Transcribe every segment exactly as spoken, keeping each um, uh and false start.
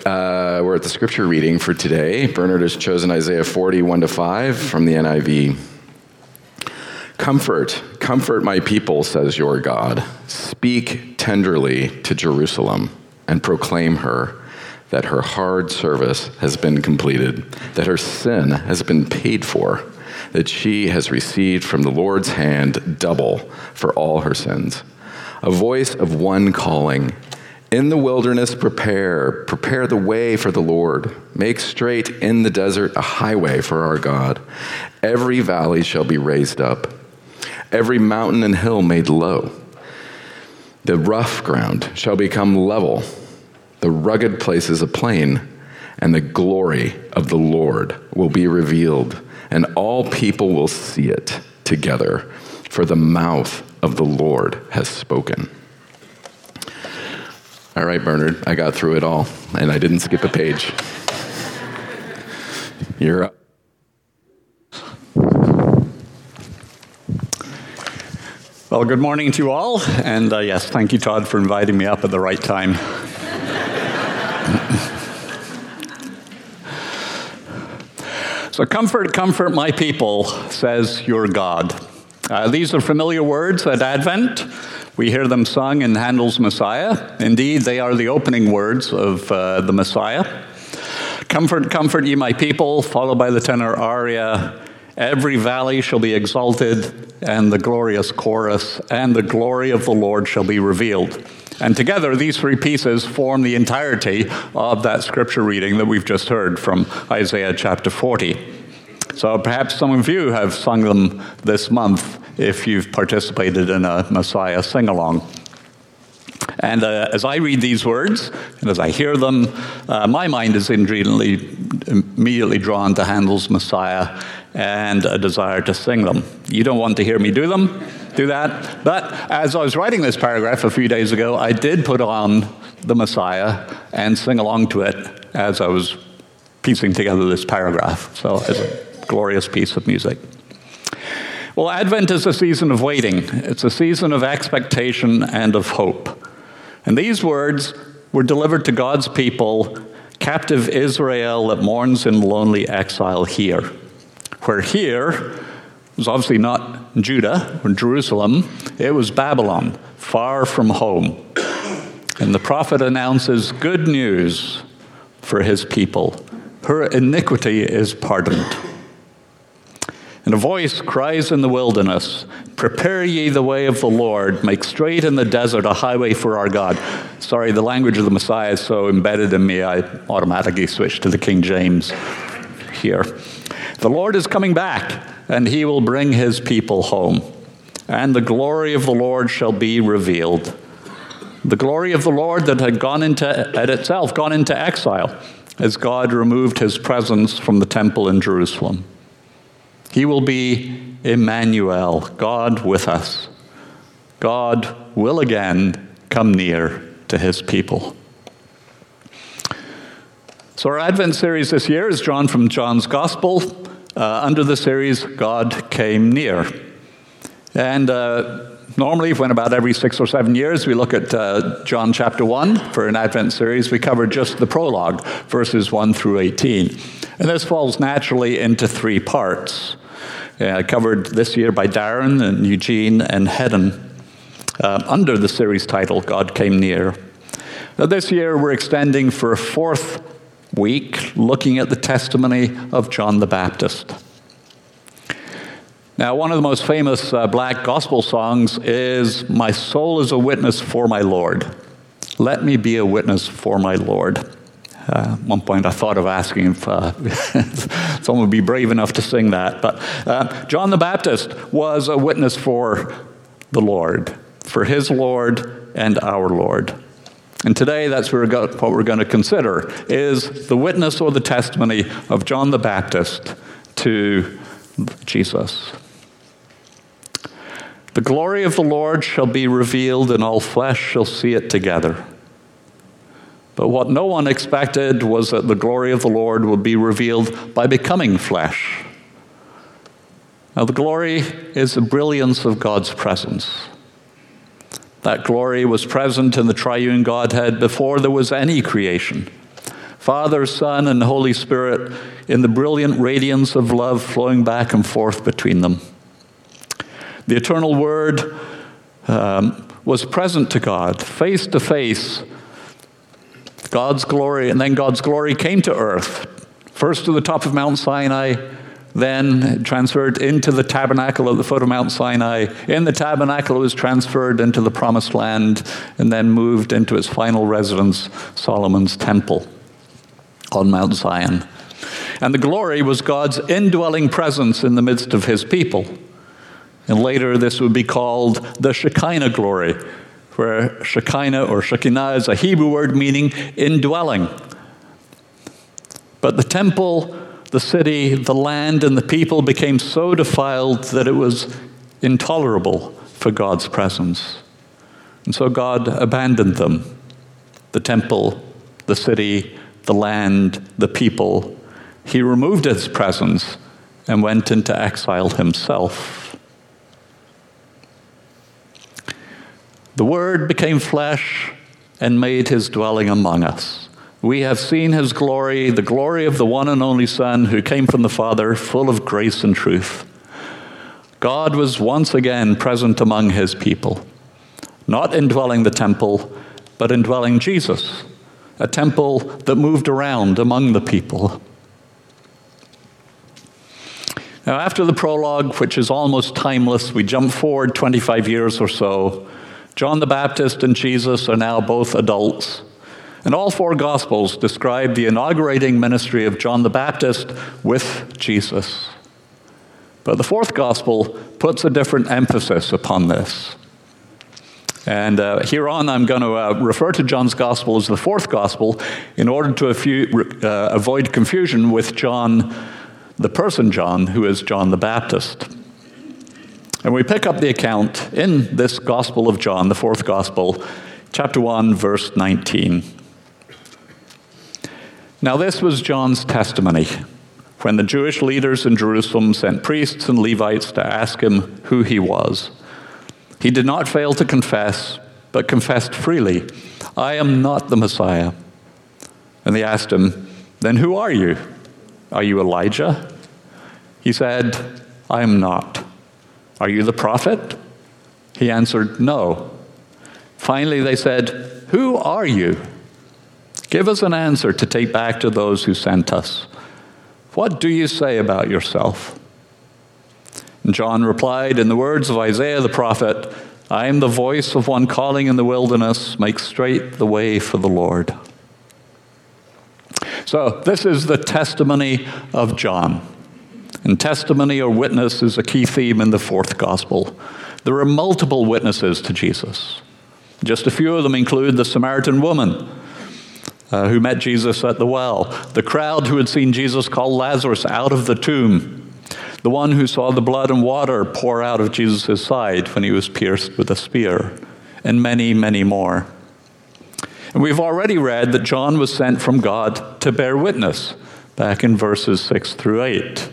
uh, we're at the scripture reading for today. Bernard has chosen Isaiah forty, one to five from the N I V. Comfort, comfort my people, says your God. Speak tenderly to Jerusalem and proclaim her that her hard service has been completed, that her sin has been paid for, that she has received from the Lord's hand double for all her sins. A voice of one calling, in the wilderness prepare, prepare the way for the Lord. Make straight in the desert a highway for our God. Every valley shall be raised up, every mountain and hill made low. The rough ground shall become level, the rugged places a plain, and the glory of the Lord will be revealed, and all people will see it together, for the mouth of the Lord has spoken. All right, Bernard, I got through it all, and I didn't skip a page. You're up. Well, good morning to you all, and uh, yes, thank you, Todd, for inviting me up at the right time. So, comfort, comfort my people, says your God. Uh, these are familiar words at Advent. We hear them sung in Handel's Messiah. Indeed, they are the opening words of uh, the Messiah. Comfort, comfort ye my people, followed by the tenor aria. Every valley shall be exalted, and the glorious chorus, and the glory of the Lord shall be revealed. And together, these three pieces form the entirety of that scripture reading that we've just heard from Isaiah chapter forty. So perhaps some of you have sung them this month if you've participated in a Messiah sing-along. And uh, as I read these words, and as I hear them, uh, my mind is immediately, immediately drawn to Handel's Messiah and a desire to sing them. You don't want to hear me do them, do that. But as I was writing this paragraph a few days ago, I did put on the Messiah and sing along to it as I was piecing together this paragraph. So it's a glorious piece of music. Well, Advent is a season of waiting. It's a season of expectation and of hope. And these words were delivered to God's people, captive Israel that mourns in lonely exile here. Where here was obviously not Judah or Jerusalem, it was Babylon, far from home. And the prophet announces good news for his people. Her iniquity is pardoned. And a voice cries in the wilderness, prepare ye the way of the Lord, make straight in the desert a highway for our God. Sorry, the language of the Messiah is so embedded in me, I automatically switched to the King James here. The Lord is coming back, and he will bring his people home. And the glory of the Lord shall be revealed. The glory of the Lord that had gone into, at itself, gone into exile, as God removed his presence from the temple in Jerusalem. He will be Emmanuel, God with us. God will again come near to his people. So our Advent series this year is drawn from John's Gospel. Uh, under the series, God Came Near. And uh, normally, when about every six or seven years, we look at uh, John chapter one for an Advent series. We cover just the prologue, verses one through eighteen. And this falls naturally into three parts. Uh, covered this year by Darren and Eugene and Hedden uh, under the series title, God Came Near. Now, this year we're extending for a fourth week, looking at the testimony of John the Baptist. Now, one of the most famous uh, black gospel songs is, My Soul is a Witness for My Lord. Let me be a witness for my Lord. Uh, at one point I thought of asking if uh, someone would be brave enough to sing that. But uh, John the Baptist was a witness for the Lord, for his Lord and our Lord. And today that's what we're going to consider, is the witness or the testimony of John the Baptist to Jesus. The glory of the Lord shall be revealed, and all flesh shall see it together. But what no one expected was that the glory of the Lord would be revealed by becoming flesh. Now, the glory is the brilliance of God's presence. That glory was present in the triune Godhead before there was any creation. Father, Son, and Holy Spirit, in the brilliant radiance of love flowing back and forth between them. The eternal Word um, was present to God, face to face. God's glory, and then God's glory came to earth, first to the top of Mount Sinai, then transferred into the tabernacle at the foot of Mount Sinai. In the tabernacle, it was transferred into the promised land, and then moved into its final residence, Solomon's temple on Mount Zion. And the glory was God's indwelling presence in the midst of his people. And later, this would be called the Shekinah glory, where Shekinah or Shekinah is a Hebrew word meaning indwelling. But the temple, the city, the land, and the people became so defiled that it was intolerable for God's presence. And so God abandoned them. The temple, the city, the land, the people. He removed his presence and went into exile himself. The Word became flesh and made his dwelling among us. We have seen his glory, the glory of the one and only Son who came from the Father, full of grace and truth. God was once again present among his people, not indwelling the temple, but indwelling Jesus, a temple that moved around among the people. Now, after the prologue, which is almost timeless, we jump forward twenty-five years or so. John the Baptist and Jesus are now both adults. And all four Gospels describe the inaugurating ministry of John the Baptist with Jesus. But the fourth Gospel puts a different emphasis upon this. And uh, here on, I'm going to uh, refer to John's Gospel as the fourth Gospel in order to affu- uh, avoid confusion with John, the person John, who is John the Baptist. And we pick up the account in this Gospel of John, the fourth Gospel, chapter one, verse nineteen. Now this was John's testimony, when the Jewish leaders in Jerusalem sent priests and Levites to ask him who he was. He did not fail to confess, but confessed freely, "I am not the Messiah." And they asked him, "Then who are you? Are you Elijah?" He said, "I am not." "Are you the prophet?" He answered, "No." Finally, they said, "Who are you? Give us an answer to take back to those who sent us. What do you say about yourself?" And John replied in the words of Isaiah the prophet, "I am the voice of one calling in the wilderness, make straight the way for the Lord." So this is the testimony of John. And testimony or witness is a key theme in the fourth Gospel. There are multiple witnesses to Jesus. Just a few of them include the Samaritan woman uh, who met Jesus at the well, the crowd who had seen Jesus call Lazarus out of the tomb, the one who saw the blood and water pour out of Jesus' side when he was pierced with a spear, and many, many more. And we've already read that John was sent from God to bear witness, back in verses six through eight.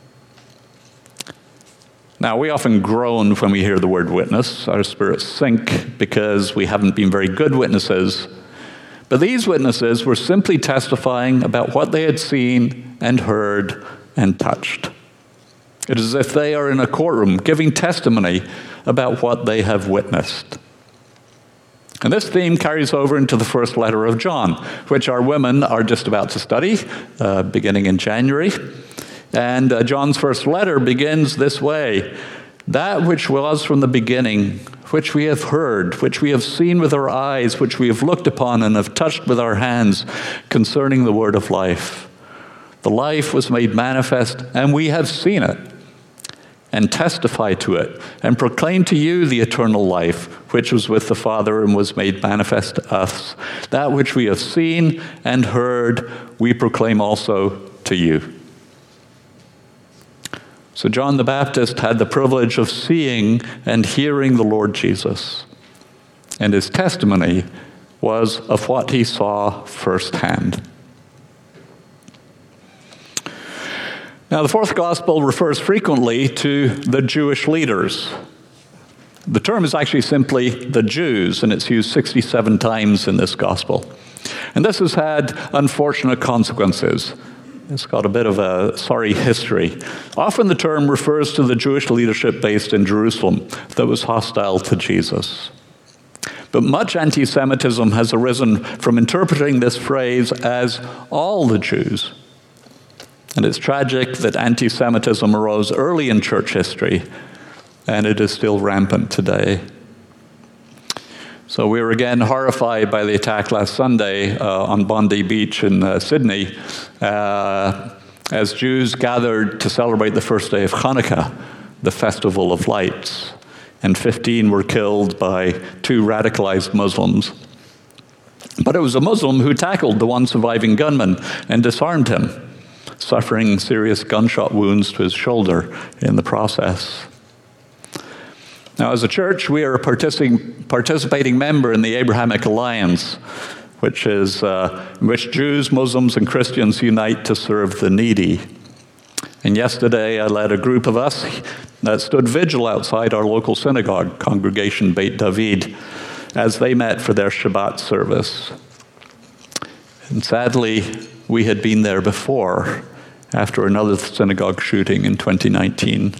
Now, we often groan when we hear the word witness. Our spirits sink because we haven't been very good witnesses. But these witnesses were simply testifying about what they had seen and heard and touched. It is as if they are in a courtroom giving testimony about what they have witnessed. And this theme carries over into the first letter of John, which our women are just about to study, uh, beginning in January. And uh, John's first letter begins this way: "That which was from the beginning, which we have heard, which we have seen with our eyes, which we have looked upon and have touched with our hands, concerning the word of life. The life was made manifest, and we have seen it, and testify to it, and proclaim to you the eternal life, which was with the Father and was made manifest to us. That which we have seen and heard, we proclaim also to you." So John the Baptist had the privilege of seeing and hearing the Lord Jesus. And his testimony was of what he saw firsthand. Now, the fourth gospel refers frequently to the Jewish leaders. The term is actually simply the Jews, and it's used sixty-seven times in this gospel. And this has had unfortunate consequences. It's got a bit of a sorry history. Often the term refers to the Jewish leadership based in Jerusalem that was hostile to Jesus. But much anti-Semitism has arisen from interpreting this phrase as all the Jews. And it's tragic that anti-Semitism arose early in church history, and it is still rampant today. So we were again horrified by the attack last Sunday uh, on Bondi Beach in uh, Sydney, uh, as Jews gathered to celebrate the first day of Hanukkah, the Festival of Lights. And fifteen were killed by two radicalized Muslims. But it was a Muslim who tackled the one surviving gunman and disarmed him, suffering serious gunshot wounds to his shoulder in the process. Now, as a church, we are a partici- participating member in the Abrahamic Alliance, which is uh, in which Jews, Muslims, and Christians unite to serve the needy. And yesterday, I led a group of us that stood vigil outside our local synagogue, Congregation Beit David, as they met for their Shabbat service. And sadly, we had been there before, after another synagogue shooting in twenty nineteen.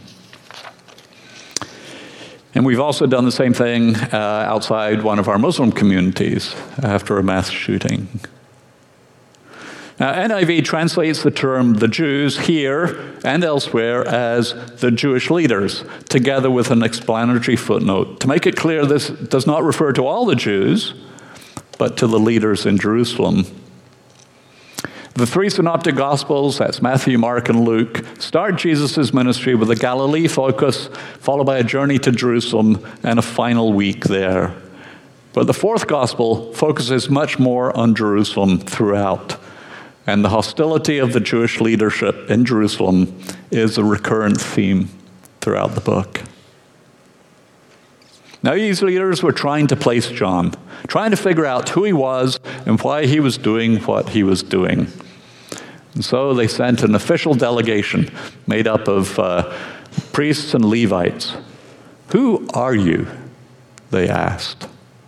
And we've also done the same thing uh, outside one of our Muslim communities after a mass shooting. Now, N I V translates the term the Jews here and elsewhere as the Jewish leaders, together with an explanatory footnote, to make it clear this does not refer to all the Jews, but to the leaders in Jerusalem. The three synoptic Gospels, that's Matthew, Mark, and Luke, start Jesus' ministry with a Galilee focus, followed by a journey to Jerusalem and a final week there. But the fourth Gospel focuses much more on Jerusalem throughout. And the hostility of the Jewish leadership in Jerusalem is a recurrent theme throughout the book. Now, these leaders were trying to place John, trying to figure out who he was and why he was doing what he was doing. And so they sent an official delegation made up of uh, priests and Levites. "Who are you?" they asked.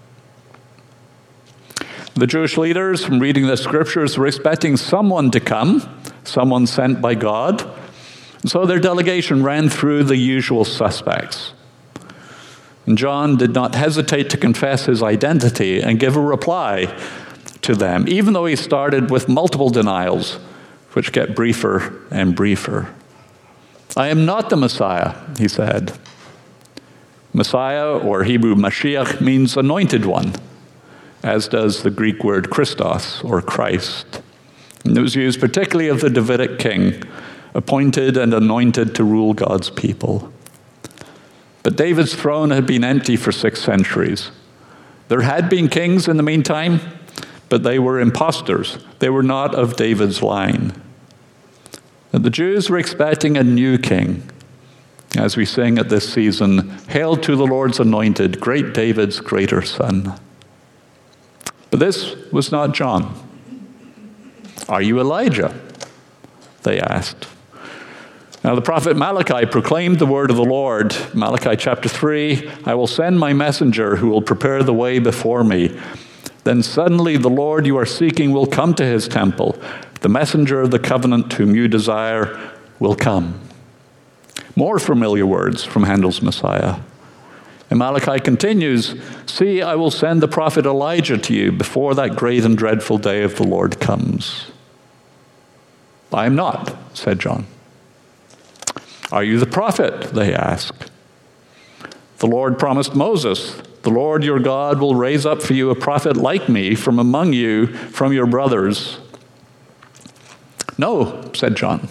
The Jewish leaders, from reading the scriptures, were expecting someone to come, someone sent by God. And so their delegation ran through the usual suspects. And John did not hesitate to confess his identity and give a reply to them, even though he started with multiple denials, which get briefer and briefer. "I am not the Messiah," he said. Messiah, or Hebrew Mashiach, means anointed one, as does the Greek word Christos, or Christ. And it was used particularly of the Davidic king, appointed and anointed to rule God's people. But David's throne had been empty for six centuries. There had been kings in the meantime, but they were impostors. They were not of David's line. And the Jews were expecting a new king. As we sing at this season, "Hail to the Lord's anointed, great David's greater son." But this was not John. "Are you Elijah?" they asked. Now the prophet Malachi proclaimed the word of the Lord. Malachi chapter three, "I will send my messenger who will prepare the way before me. Then suddenly the Lord you are seeking will come to his temple. The messenger of the covenant whom you desire will come." More familiar words from Handel's Messiah. And Malachi continues, "See, I will send the prophet Elijah to you before that great and dreadful day of the Lord comes." "I am not," said John. "Are you the prophet?" they asked. "The Lord promised Moses, 'The Lord your God will raise up for you a prophet like me from among you, from your brothers.'" "No," said John.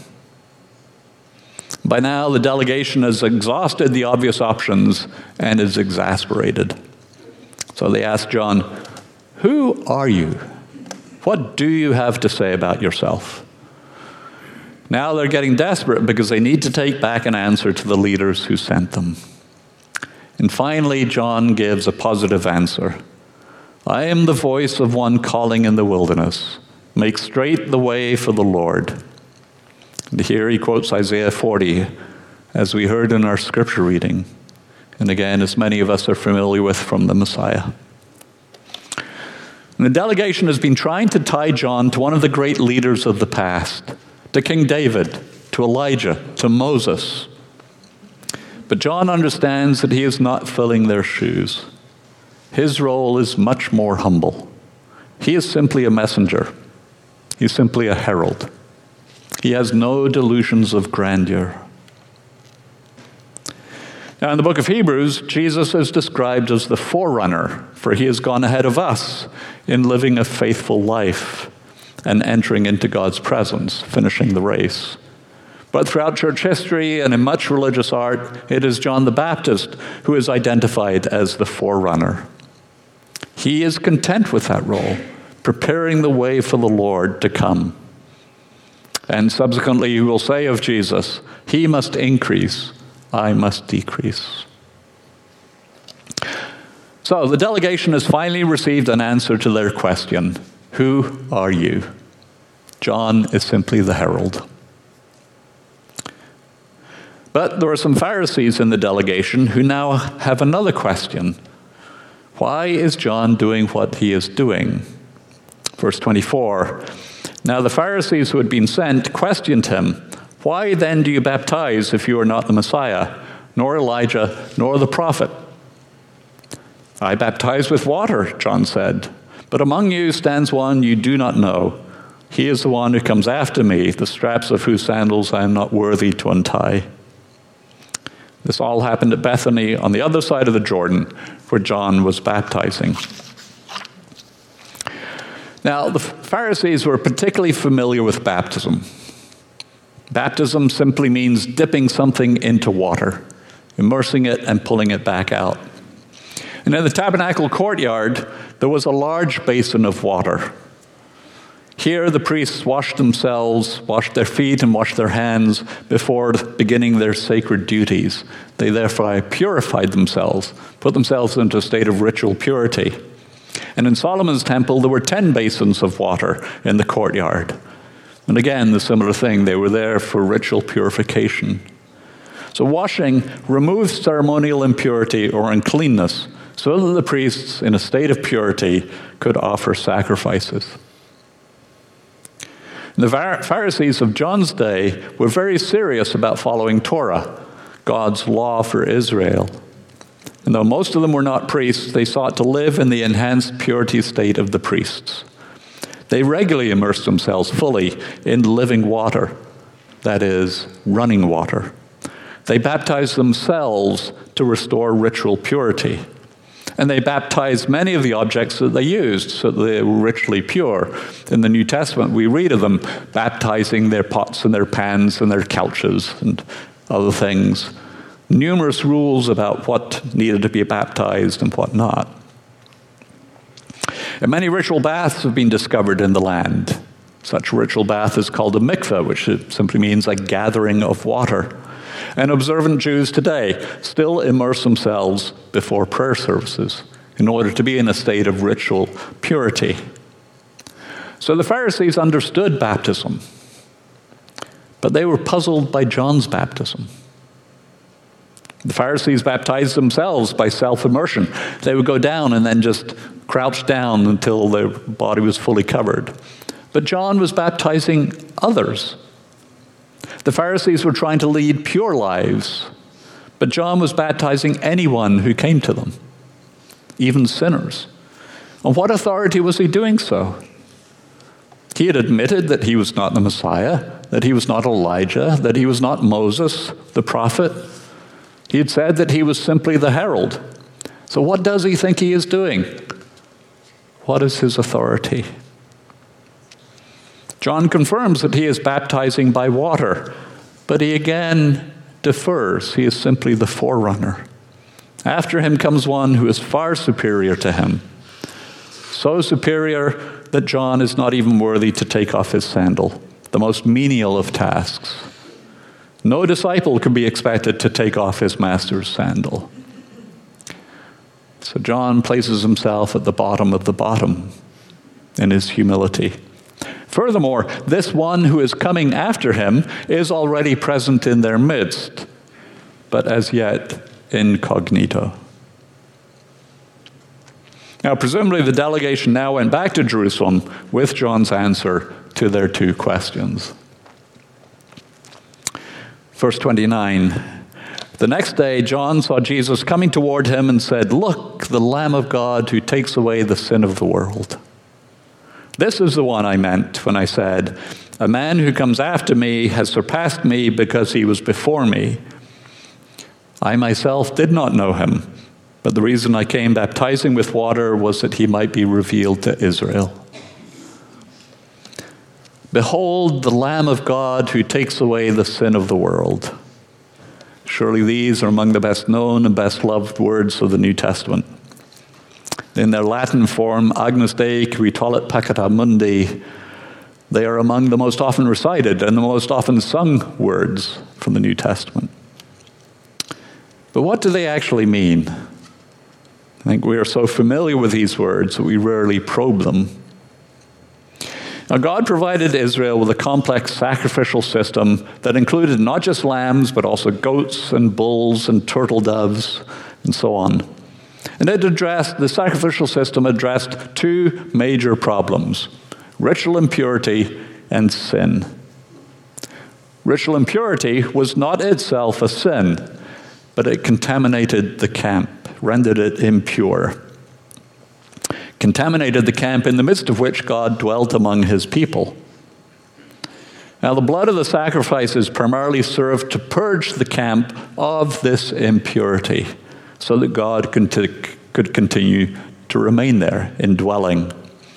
By now, the delegation has exhausted the obvious options and is exasperated. So they asked John, "Who are you? What do you have to say about yourself?" Now they're getting desperate because they need to take back an answer to the leaders who sent them. And finally, John gives a positive answer. "I am the voice of one calling in the wilderness. Make straight the way for the Lord." And here he quotes Isaiah forty, as we heard in our scripture reading, and again, as many of us are familiar with from the Messiah. And the delegation has been trying to tie John to one of the great leaders of the past, to King David, to Elijah, to Moses. But John understands that he is not filling their shoes. His role is much more humble. He is simply a messenger. He's simply a herald. He has no delusions of grandeur. Now, in the book of Hebrews, Jesus is described as the forerunner, for he has gone ahead of us in living a faithful life and entering into God's presence, finishing the race. But throughout church history and in much religious art, it is John the Baptist who is identified as the forerunner. He is content with that role, preparing the way for the Lord to come. And subsequently, he will say of Jesus, he must increase, I must decrease. So the delegation has finally received an answer to their question. Who are you? John is simply the herald. But there are some Pharisees in the delegation who now have another question. Why is John doing what he is doing? Verse twenty-four, now the Pharisees who had been sent questioned him, why then do you baptize if you are not the Messiah, nor Elijah, nor the prophet? I baptize with water, John said, but among you stands one you do not know. He is the one who comes after me, the straps of whose sandals I am not worthy to untie. This all happened at Bethany on the other side of the Jordan, where John was baptizing. Now, the Pharisees were particularly familiar with baptism. Baptism simply means dipping something into water, immersing it and pulling it back out. And in the tabernacle courtyard, there was a large basin of water. Here, the priests washed themselves, washed their feet, and washed their hands before beginning their sacred duties. They therefore purified themselves, put themselves into a state of ritual purity. And in Solomon's temple, there were ten basins of water in the courtyard. And again, the similar thing, they were there for ritual purification. So washing removes ceremonial impurity or uncleanness so that the priests, in a state of purity, could offer sacrifices. The Pharisees of John's day were very serious about following Torah, God's law for Israel. And though most of them were not priests, they sought to live in the enhanced purity state of the priests. They regularly immersed themselves fully in living water, that is, running water. They baptized themselves to restore ritual purity. And they baptized many of the objects that they used so that they were ritually pure. In the New Testament, we read of them baptizing their pots and their pans and their couches and other things. Numerous rules about what needed to be baptized and what not. And many ritual baths have been discovered in the land. Such a ritual bath is called a mikveh, which simply means a gathering of water. And observant Jews today still immerse themselves before prayer services in order to be in a state of ritual purity. So the Pharisees understood baptism, but they were puzzled by John's baptism. The Pharisees baptized themselves by self-immersion. They would go down and then just crouch down until their body was fully covered. But John was baptizing others. The Pharisees were trying to lead pure lives, but John was baptizing anyone who came to them, even sinners. On what authority was he doing so? He had admitted that he was not the Messiah, that he was not Elijah, that he was not Moses, the prophet. He had said that he was simply the herald. So what does he think he is doing? What is his authority? John confirms that he is baptizing by water, but he again defers. He is simply the forerunner. After him comes one who is far superior to him, so superior that John is not even worthy to take off his sandal, the most menial of tasks. No disciple can be expected to take off his master's sandal. So John places himself at the bottom of the bottom in his humility. Furthermore, this one who is coming after him is already present in their midst, but as yet incognito. Now, presumably the delegation now went back to Jerusalem with John's answer to their two questions. Verse twenty-nine, the next day John saw Jesus coming toward him and said, "Look, the Lamb of God who takes away the sin of the world. This is the one I meant when I said, 'A man who comes after me has surpassed me because he was before me.' I myself did not know him, but the reason I came baptizing with water was that he might be revealed to Israel. Behold, the Lamb of God who takes away the sin of the world." Surely these are among the best known and best loved words of the New Testament. In their Latin form, Agnus Dei qui tollit peccata mundi, they are among the most often recited and the most often sung words from the New Testament. But what do they actually mean? I think we are so familiar with these words that we rarely probe them. Now, God provided Israel with a complex sacrificial system that included not just lambs, but also goats and bulls and turtle doves and so on. And it addressed, the sacrificial system addressed two major problems: ritual impurity and sin. Ritual impurity was not itself a sin, but it contaminated the camp, rendered it impure. Contaminated the camp in the midst of which God dwelt among his people. Now, the blood of the sacrifices primarily served to purge the camp of this impurity so that God could continue to remain there, indwelling.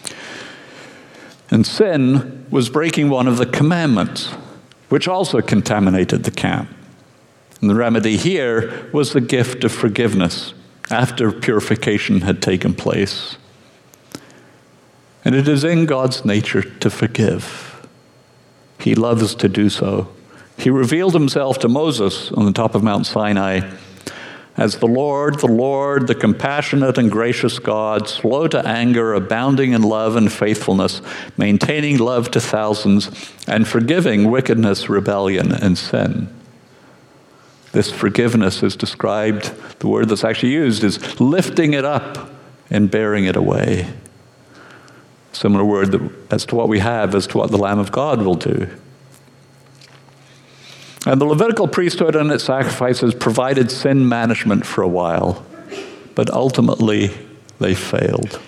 And sin was breaking one of the commandments, which also contaminated the camp. And the remedy here was the gift of forgiveness after purification had taken place. And it is in God's nature to forgive. He loves to do so. He revealed himself to Moses on the top of Mount Sinai as the Lord, the Lord, the compassionate and gracious God, slow to anger, abounding in love and faithfulness, maintaining love to thousands, and forgiving wickedness, rebellion, and sin. This forgiveness is described, the word that's actually used is lifting it up and bearing it away. Similar word that, as to what we have, as to what the Lamb of God will do. And the Levitical priesthood and its sacrifices provided sin management for a while, but ultimately they failed.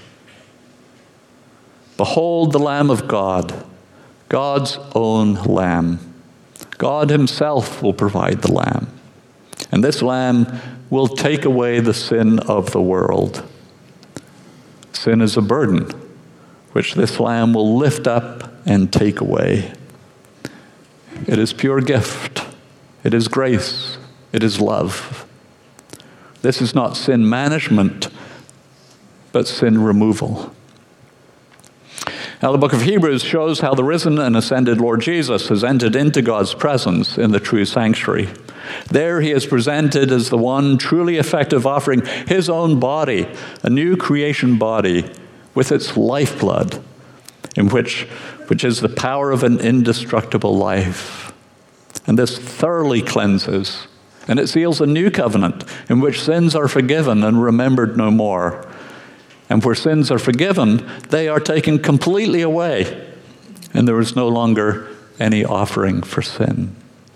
Behold the Lamb of God, God's own Lamb. God himself will provide the Lamb. And this Lamb will take away the sin of the world. Sin is a burden, which this Lamb will lift up and take away. It is pure gift. It is grace. It is love. This is not sin management, but sin removal. Now, the book of Hebrews shows how the risen and ascended Lord Jesus has entered into God's presence in the true sanctuary. There he is presented as the one truly effective, offering his own body, a new creation body, with its lifeblood, in which, which is the power of an indestructible life. And this thoroughly cleanses, and it seals a new covenant in which sins are forgiven and remembered no more. And where sins are forgiven, they are taken completely away, and there is no longer any offering for sin.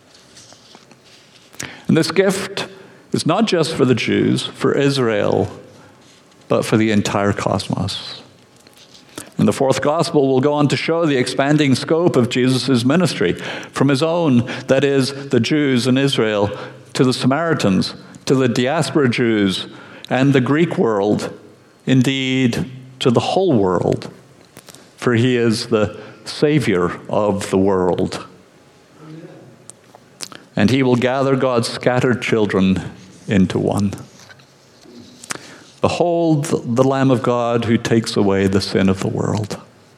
And this gift is not just for the Jews, for Israel, but for the entire cosmos. And the fourth gospel will go on to show the expanding scope of Jesus' ministry from his own, that is, the Jews in Israel, to the Samaritans, to the diaspora Jews, and the Greek world, indeed, to the whole world, for he is the Savior of the world. And he will gather God's scattered children into one. Behold the Lamb of God who takes away the sin of the world.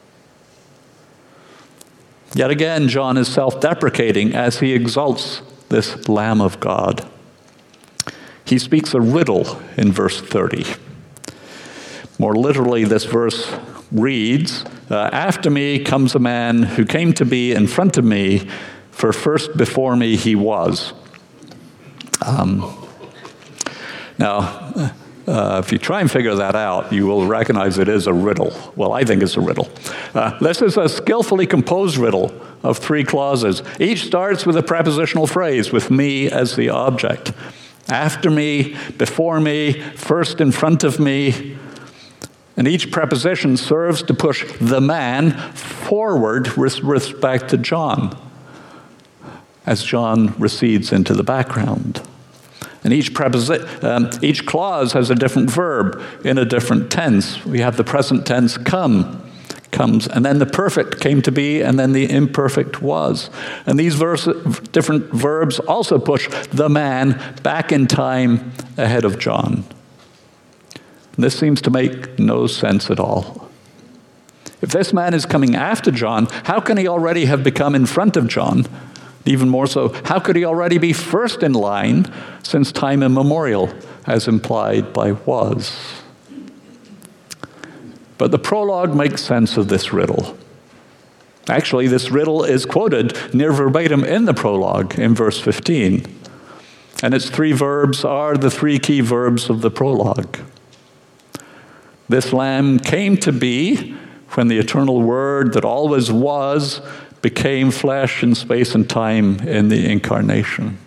Yet again, John is self-deprecating as he exalts this Lamb of God. He speaks a riddle in verse thirty. More literally, this verse reads, uh, after me comes a man who came to be in front of me, for first before me he was. Um, now, Uh, if you try and figure that out, you will recognize it is a riddle. Well, I think it's a riddle. Uh, this is a skillfully composed riddle of three clauses. Each starts with a prepositional phrase, with me as the object. After me, before me, first in front of me. And each preposition serves to push the man forward with respect to John, as John recedes into the background. And each preposi- um, each clause has a different verb in a different tense. We have the present tense come, comes, and then the perfect came to be, and then the imperfect was. And these verse, different verbs also push the man back in time ahead of John. And this seems to make no sense at all. If this man is coming after John, how can he already have become in front of John? Even more so, how could he already be first in line since time immemorial, as implied by was? But the prologue makes sense of this riddle. Actually, this riddle is quoted near verbatim in the prologue in verse fifteen. And its three verbs are the three key verbs of the prologue. This lamb came to be when the eternal word that always was became flesh in space and time in the incarnation.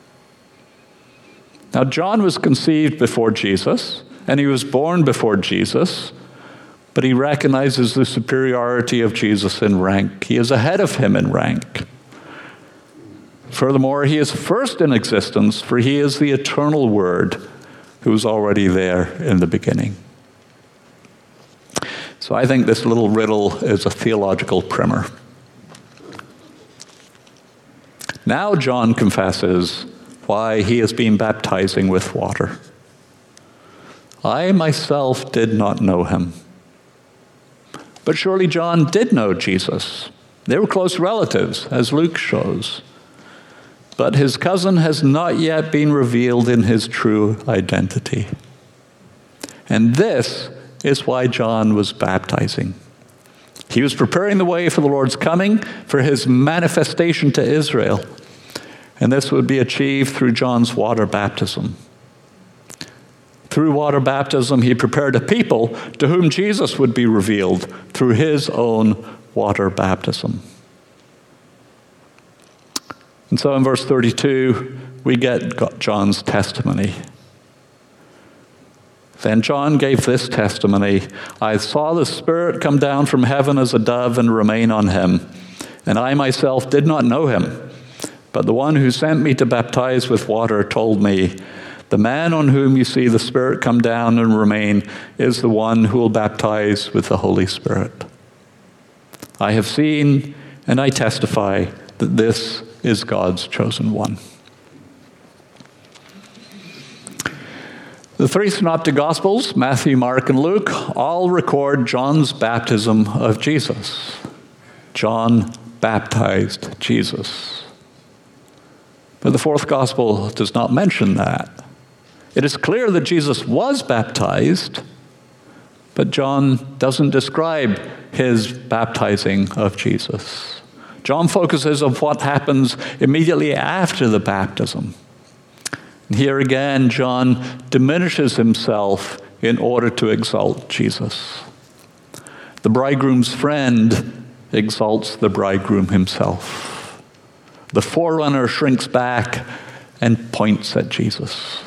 Now, John was conceived before Jesus, and he was born before Jesus, but he recognizes the superiority of Jesus in rank. He is ahead of him in rank. Furthermore, he is first in existence, for he is the eternal Word who is already there in the beginning. So I think this little riddle is a theological primer. Now John confesses why he has been baptizing with water. I myself did not know him. But surely John did know Jesus. They were close relatives, as Luke shows. But his cousin has not yet been revealed in his true identity. And this is why John was baptizing. He was preparing the way for the Lord's coming, for his manifestation to Israel. And this would be achieved through John's water baptism. Through water baptism, he prepared a people to whom Jesus would be revealed through his own water baptism. And so in verse thirty-two, we get John's testimony. Then John gave this testimony, I saw the Spirit come down from heaven as a dove and remain on him. And I myself did not know him. But the one who sent me to baptize with water told me, the man on whom you see the Spirit come down and remain is the one who will baptize with the Holy Spirit. I have seen and I testify that this is God's chosen one. The three synoptic Gospels, Matthew, Mark, and Luke, all record John's baptism of Jesus. John baptized Jesus. But the fourth Gospel does not mention that. It is clear that Jesus was baptized, but John doesn't describe his baptizing of Jesus. John focuses on what happens immediately after the baptism. Here again, John diminishes himself in order to exalt Jesus. The bridegroom's friend exalts the bridegroom himself. The forerunner shrinks back and points at Jesus.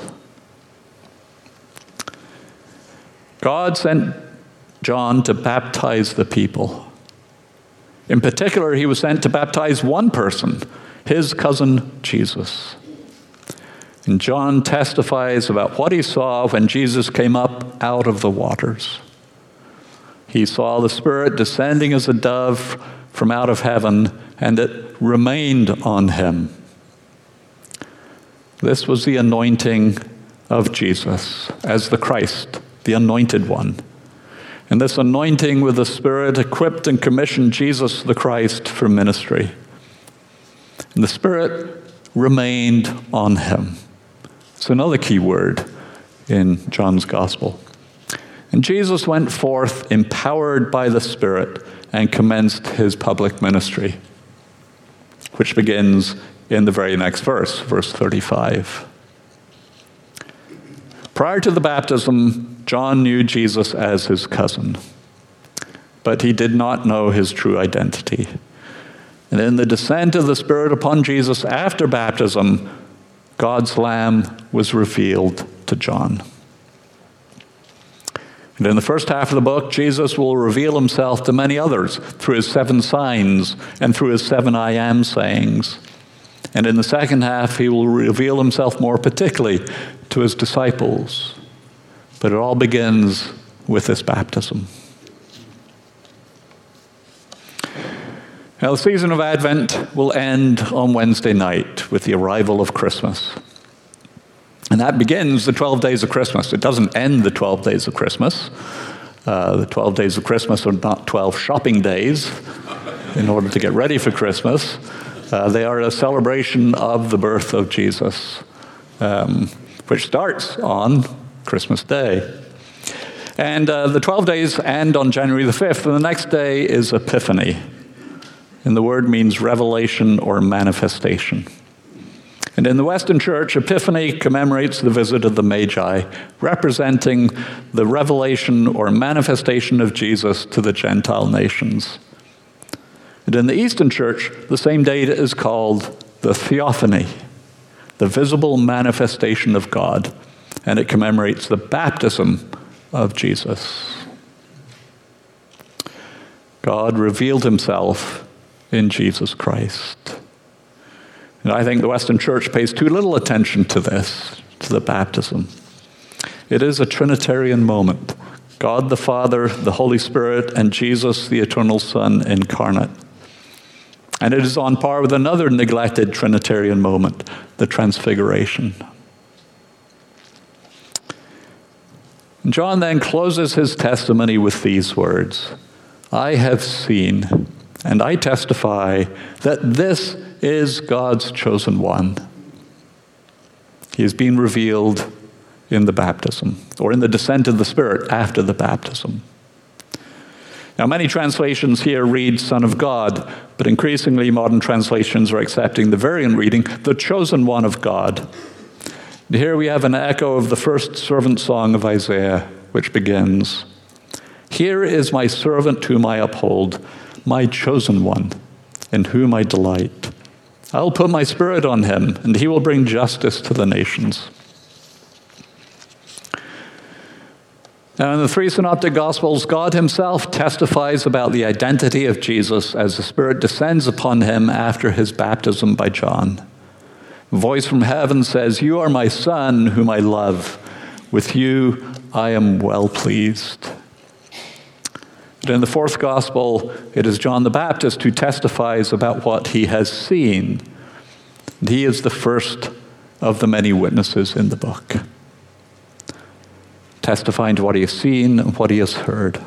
God sent John to baptize the people. In particular, he was sent to baptize one person, his cousin Jesus. And John testifies about what he saw when Jesus came up out of the waters. He saw the Spirit descending as a dove from out of heaven, and it remained on him. This was the anointing of Jesus as the Christ, the anointed one. And this anointing with the Spirit equipped and commissioned Jesus the Christ for ministry. And the Spirit remained on him. It's another key word in John's Gospel. And Jesus went forth empowered by the Spirit and commenced his public ministry, which begins in the very next verse, verse thirty-five. Prior to the baptism, John knew Jesus as his cousin, but he did not know his true identity. And in the descent of the Spirit upon Jesus after baptism, God's Lamb was revealed to John. And in the first half of the book, Jesus will reveal himself to many others through his seven signs and through his seven I am sayings. And in the second half, he will reveal himself more particularly to his disciples. But it all begins with this baptism. Now, the season of Advent will end on Wednesday night with the arrival of Christmas. And that begins the twelve days of Christmas. It doesn't end the twelve days of Christmas. Uh, the twelve days of Christmas are not twelve shopping days in order to get ready for Christmas. Uh, they are a celebration of the birth of Jesus, um, which starts on Christmas Day. And uh, the twelve days end on January the fifth, and the next day is Epiphany. And the word means revelation or manifestation. And in the Western Church, Epiphany commemorates the visit of the Magi, representing the revelation or manifestation of Jesus to the Gentile nations. And in the Eastern Church, the same date is called the Theophany, the visible manifestation of God, and it commemorates the baptism of Jesus. God revealed himself in Jesus Christ. And I think the Western Church pays too little attention to this, to the baptism. It is a Trinitarian moment. God the Father, the Holy Spirit, and Jesus, the eternal Son, incarnate. And it is on par with another neglected Trinitarian moment, the Transfiguration. And John then closes his testimony with these words, I have seen, and I testify that this is God's chosen one. He has been revealed in the baptism, or in the descent of the Spirit after the baptism. Now, many translations here read Son of God, but increasingly modern translations are accepting the variant reading, the chosen one of God. And here we have an echo of the first servant song of Isaiah, which begins, Here is my servant whom I uphold, my chosen one, in whom I delight. I'll put my spirit on him, and he will bring justice to the nations. Now, in the three synoptic Gospels, God himself testifies about the identity of Jesus as the Spirit descends upon him after his baptism by John. A voice from heaven says, You are my Son, whom I love. With you I am well pleased. But in the fourth Gospel, it is John the Baptist who testifies about what he has seen. And he is the first of the many witnesses in the book, testifying to what he has seen and what he has heard.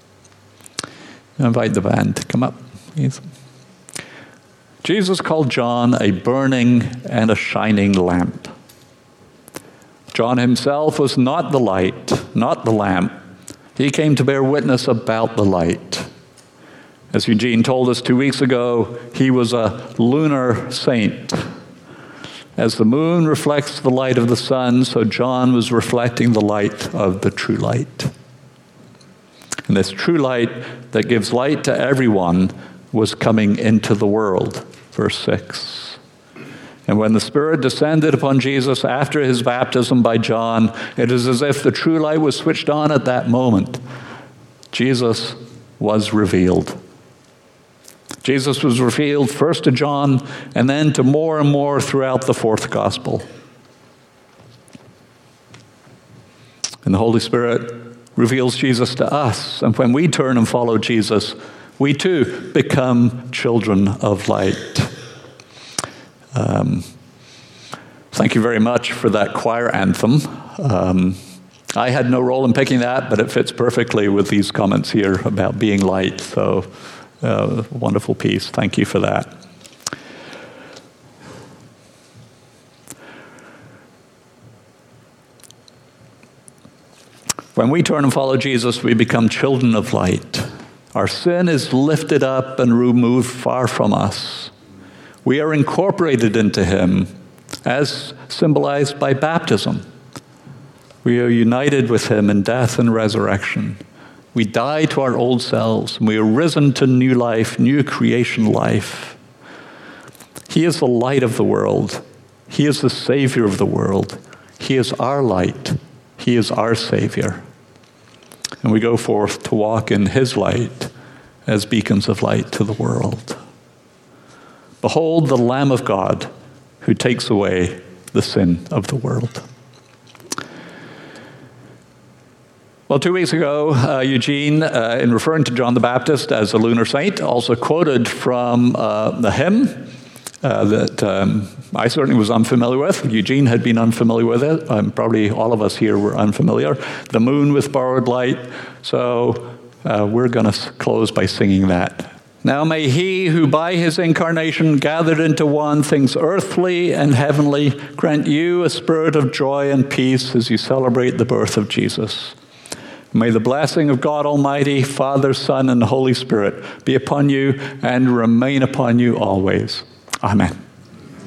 I invite the band to come up, please. Jesus called John a burning and a shining lamp. John himself was not the light, not the lamp. He came to bear witness about the light. As Eugene told us two weeks ago, he was a lunar saint. As the moon reflects the light of the sun, so John was reflecting the light of the true light. And this true light that gives light to everyone was coming into the world. Verse six. And when the Spirit descended upon Jesus after his baptism by John, it is as if the true light was switched on at that moment. Jesus was revealed. Jesus was revealed first to John and then to more and more throughout the fourth Gospel. And the Holy Spirit reveals Jesus to us. And when we turn and follow Jesus, we too become children of light. Um, thank you very much for that choir anthem. Um, I had no role in picking that, but it fits perfectly with these comments here about being light. So, uh, wonderful piece. Thank you for that. When we turn and follow Jesus, we become children of light. Our sin is lifted up and removed far from us. We are incorporated into him, as symbolized by baptism. We are united with him in death and resurrection. We die to our old selves, and we are risen to new life, new creation life. He is the light of the world. He is the Savior of the world. He is our light. He is our Savior. And we go forth to walk in his light as beacons of light to the world. Behold the Lamb of God who takes away the sin of the world. Well, two weeks ago, uh, Eugene, uh, in referring to John the Baptist as a lunar saint, also quoted from uh, the hymn uh, that um, I certainly was unfamiliar with. Eugene had been unfamiliar with it. Um, probably all of us here were unfamiliar. The moon with borrowed light. So uh, we're going to close by singing that. Now may he who by his incarnation gathered into one things earthly and heavenly grant you a spirit of joy and peace as you celebrate the birth of Jesus. May the blessing of God Almighty, Father, Son, and Holy Spirit be upon you and remain upon you always. Amen.